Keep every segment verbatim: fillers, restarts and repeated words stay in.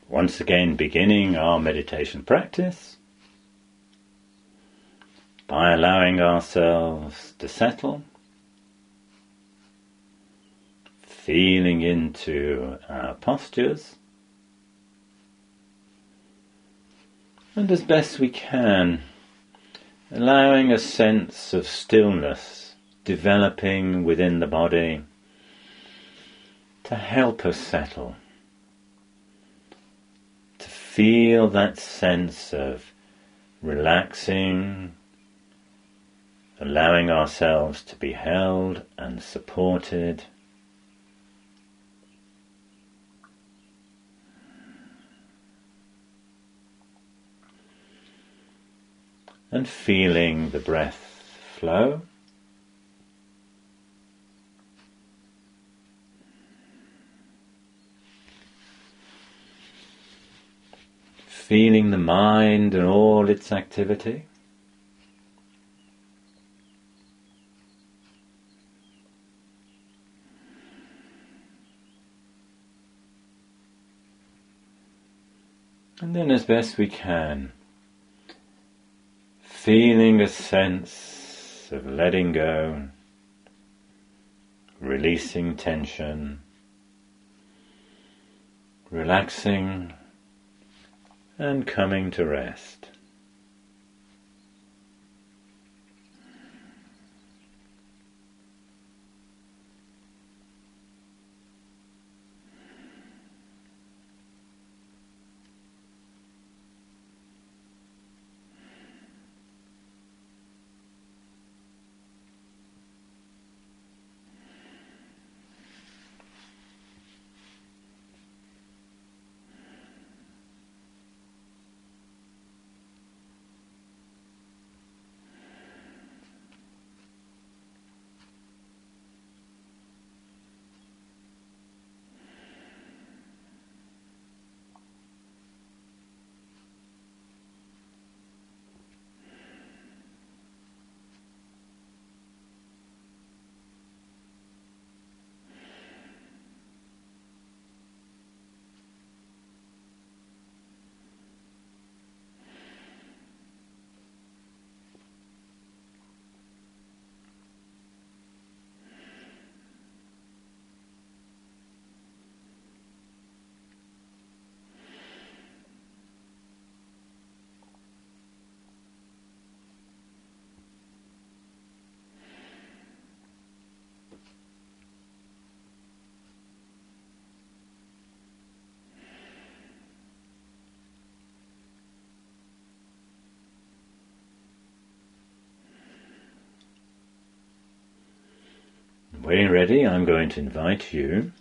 Once again, beginning our meditation practice by allowing ourselves to settle, feeling into our postures, and as best we can, allowing a sense of stillness developing within the body to help us settle, to feel that sense of relaxing, allowing ourselves to be held and supported, and feeling the breath flow. Feeling the mind and all its activity. And then as best we can, feeling a sense of letting go, releasing tension, relaxing and coming to rest. When you're ready, I'm going to invite you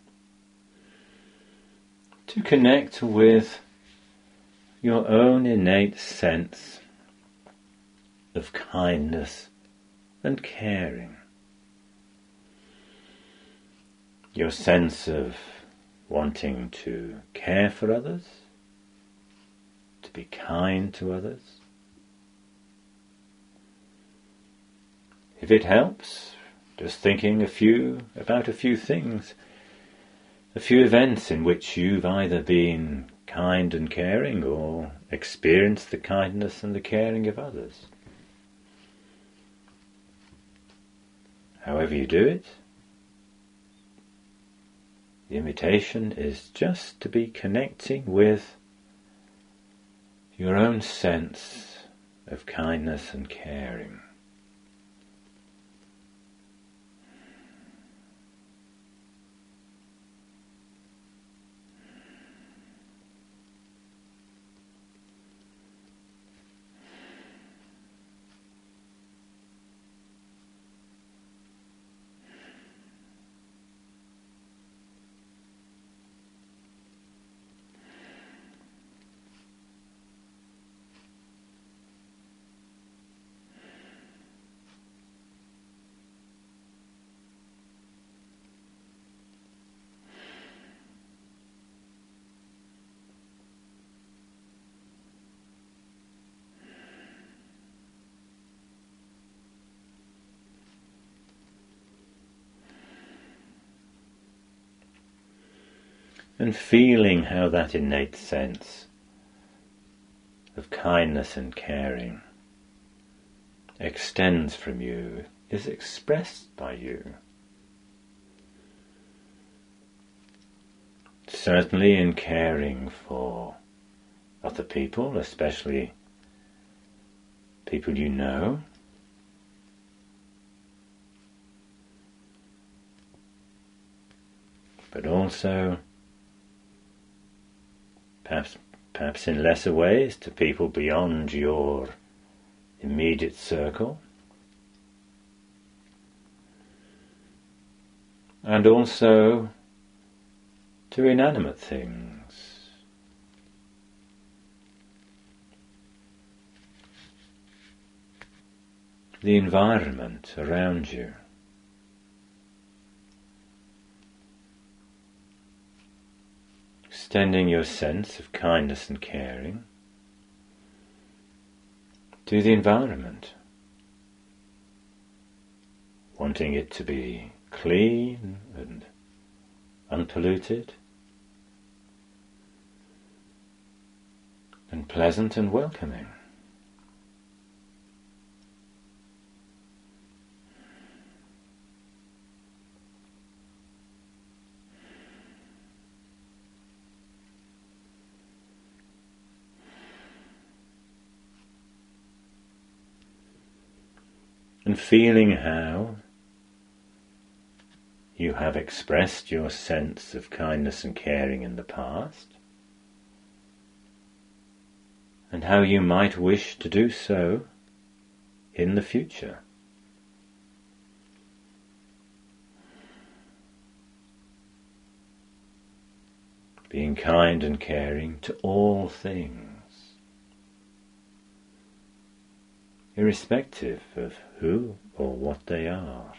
to connect with your own innate sense of kindness and caring. Your sense of wanting to care for others, to be kind to others. If it helps, just thinking a few about a few things, a few events in which you've either been kind and caring or experienced the kindness and the caring of others. However you do it, the invitation is just to be connecting with your own sense of kindness and caring. and feeling how that innate sense of kindness and caring extends from you, is expressed by you. Certainly in caring for other people, especially people you know, but also perhaps perhaps in lesser ways to people beyond your immediate circle, and also to inanimate things. The environment around you. Extending your sense of kindness and caring to the environment, wanting it to be clean and unpolluted and pleasant and welcoming. And feeling how you have expressed your sense of kindness and caring in the past, and how you might wish to do so in the future. Being kind and caring to all things, irrespective of who or what they are.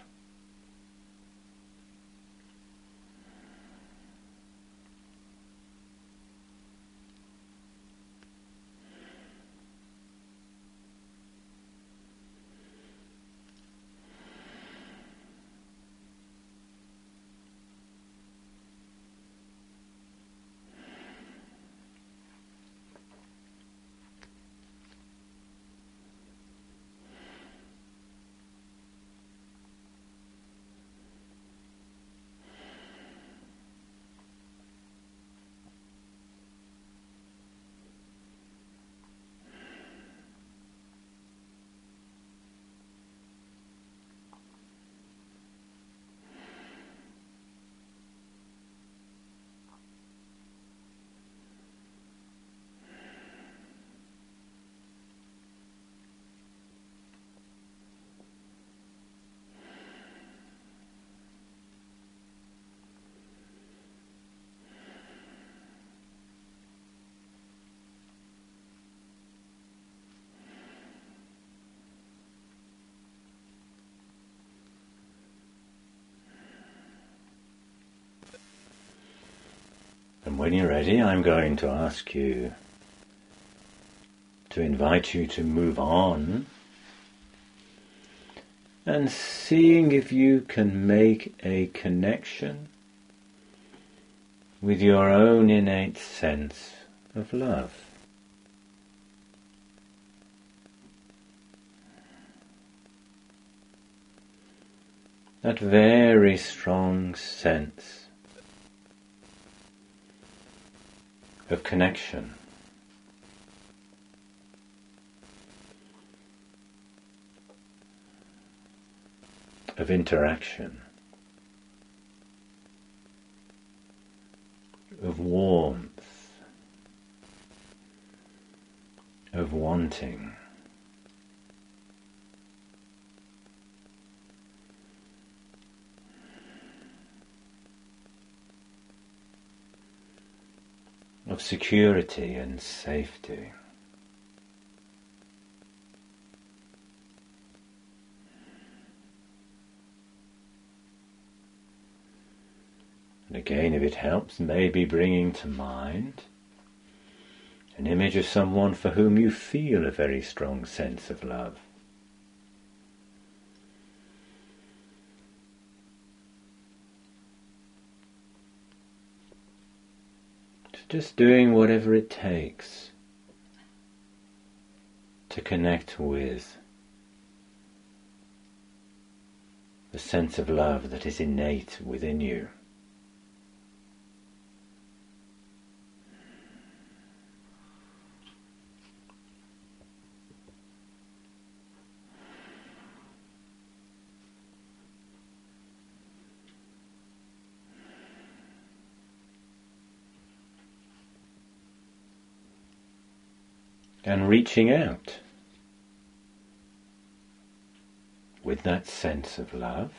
And when you're ready, I'm going to ask you to invite you to move on and seeing if you can make a connection with your own innate sense of love. That very strong sense of connection, of interaction, of warmth, of wanting. Of security and safety. And again, if it helps, maybe bringing to mind an image of someone for whom you feel a very strong sense of love. just doing whatever it takes to connect with the sense of love that is innate within you. And reaching out with that sense of love,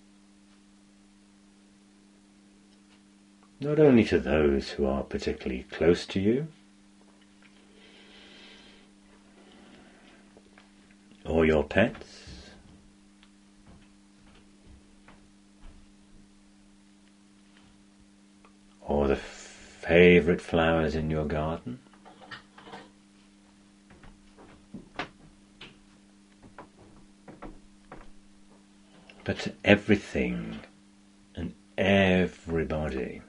not only to those who are particularly close to you, or your pets, or the favourite flowers in your garden, but to everything and everybody.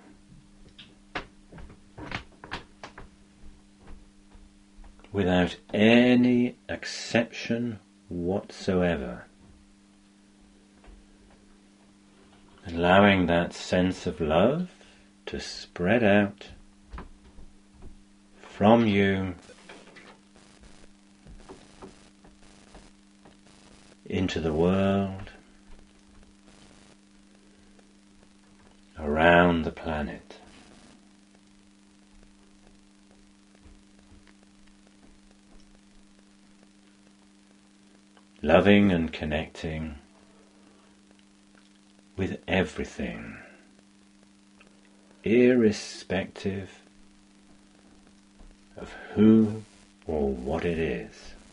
Without any exception whatsoever. Allowing that sense of love to spread out from you into the world, around the planet. Loving and connecting with everything, irrespective of who or what it is.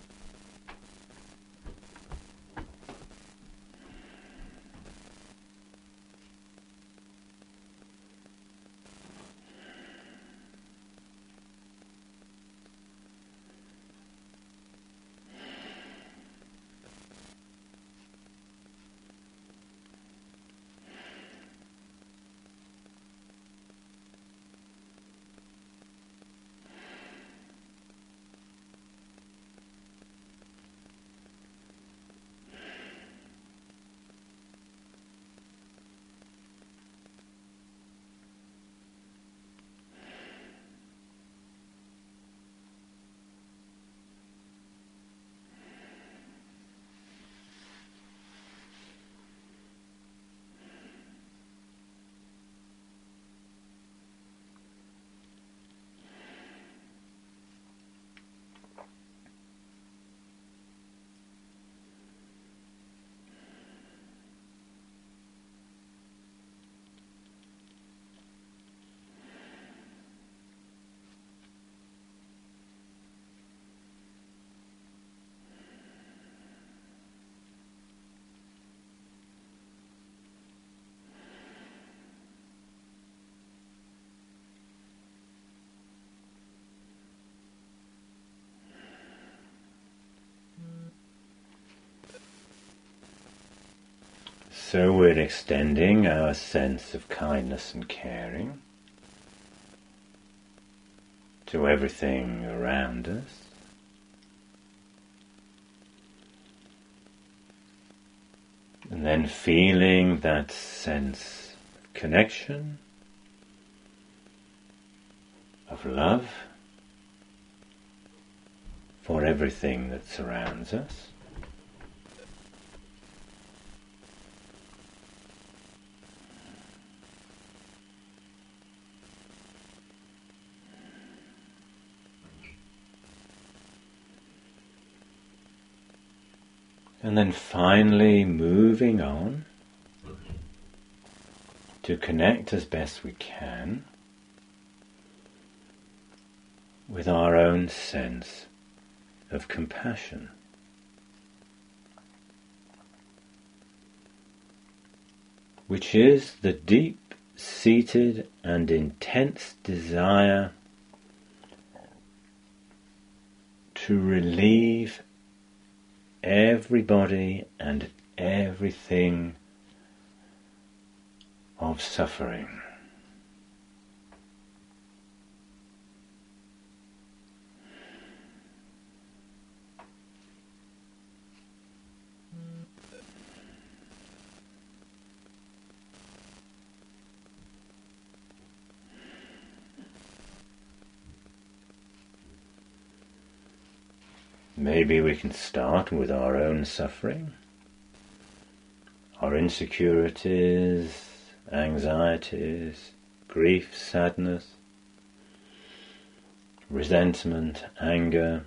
So we're extending our sense of kindness and caring to everything around us. And then feeling that sense of connection, of love for everything that surrounds us. And then finally moving on to connect as best we can with our own sense of compassion. Which is the deep-seated and intense desire to relieve everybody and everything of suffering. maybe we can start with our own suffering, our insecurities, anxieties, grief, sadness, resentment, anger.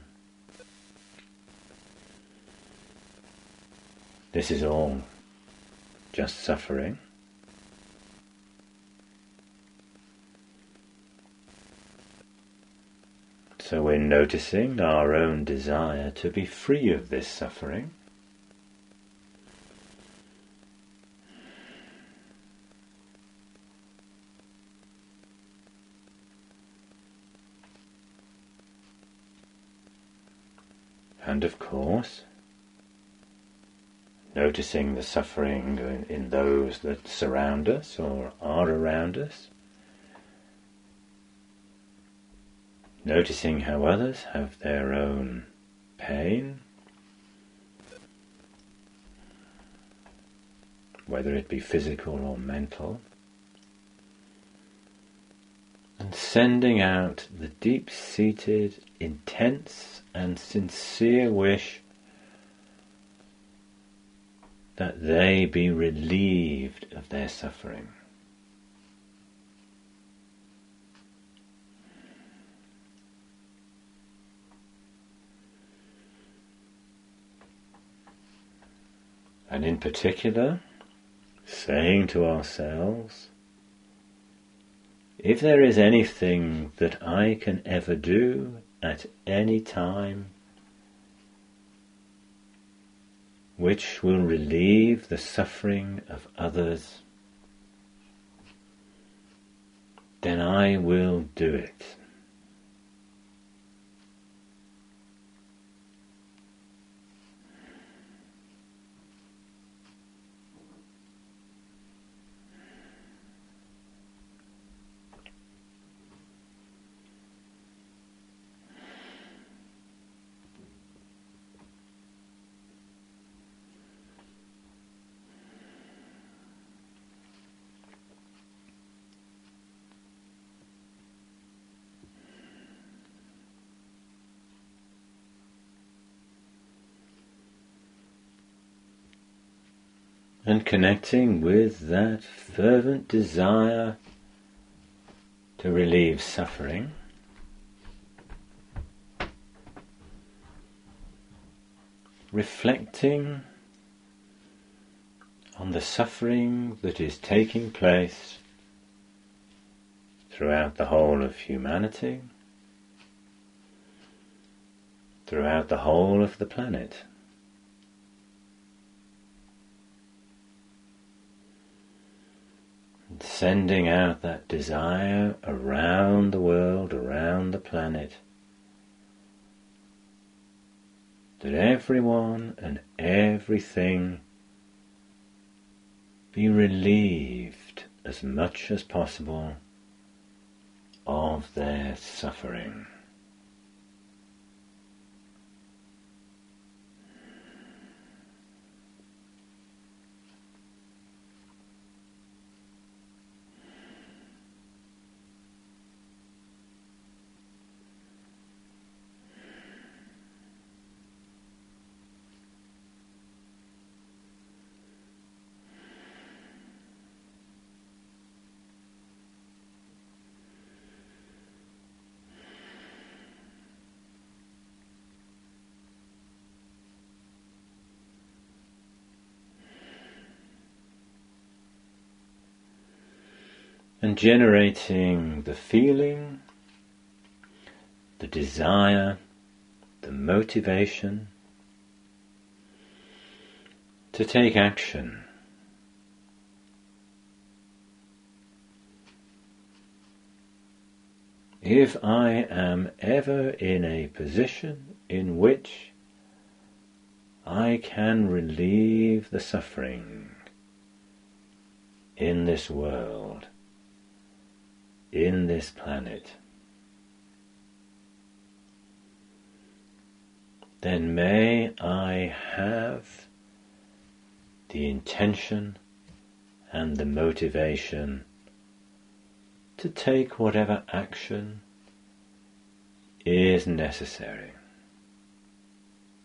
This is all just suffering. So we're noticing our own desire to be free of this suffering. And of course, noticing the suffering in, in those that surround us or are around us. Noticing how others have their own pain, whether it be physical or mental, and sending out the deep-seated, intense and sincere wish that they be relieved of their suffering. And in particular, saying to ourselves, if there is anything that I can ever do at any time which will relieve the suffering of others, then I will do it. And connecting with that fervent desire to relieve suffering, reflecting on the suffering that is taking place throughout the whole of humanity, throughout the whole of the planet. And sending out that desire around the world, around the planet, that everyone and everything be relieved as much as possible of their suffering. And generating the feeling, the desire, the motivation to take action. If I am ever in a position in which I can relieve the suffering in this world, in this planet, then may I have the intention and the motivation to take whatever action is necessary.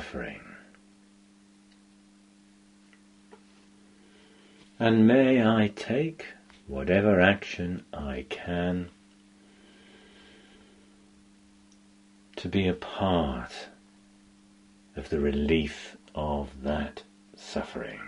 suffering. And may I take whatever action I can to be a part of the relief of that suffering.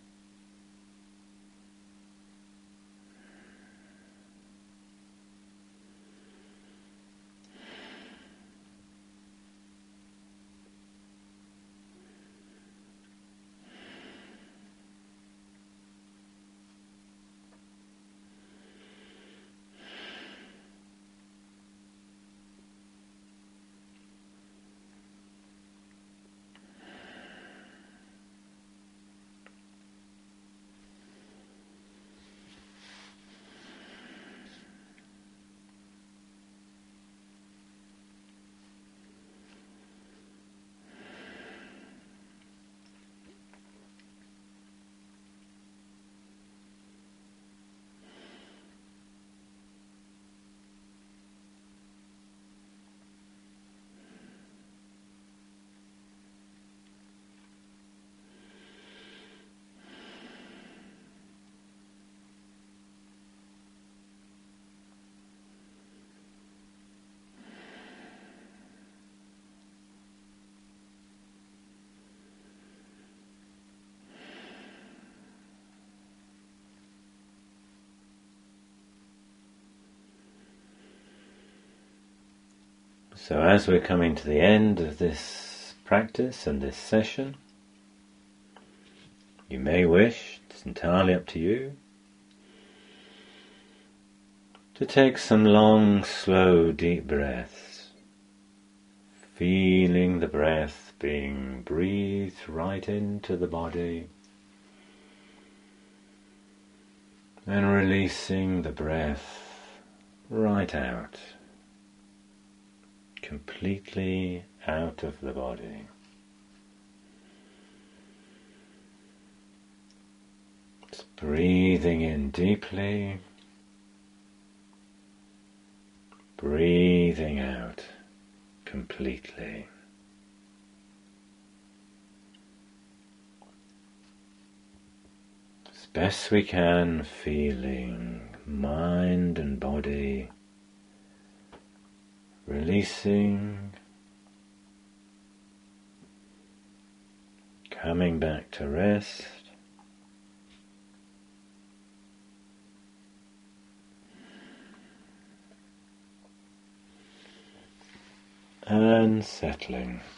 So as we're coming to the end of this practice and this session, you may wish, it's entirely up to you, to take some long, slow, deep breaths, feeling the breath being breathed right into the body and releasing the breath right out. Completely out of the body. Just breathing in deeply, breathing out completely. As best we can, feeling mind and body releasing, coming back to rest, and settling.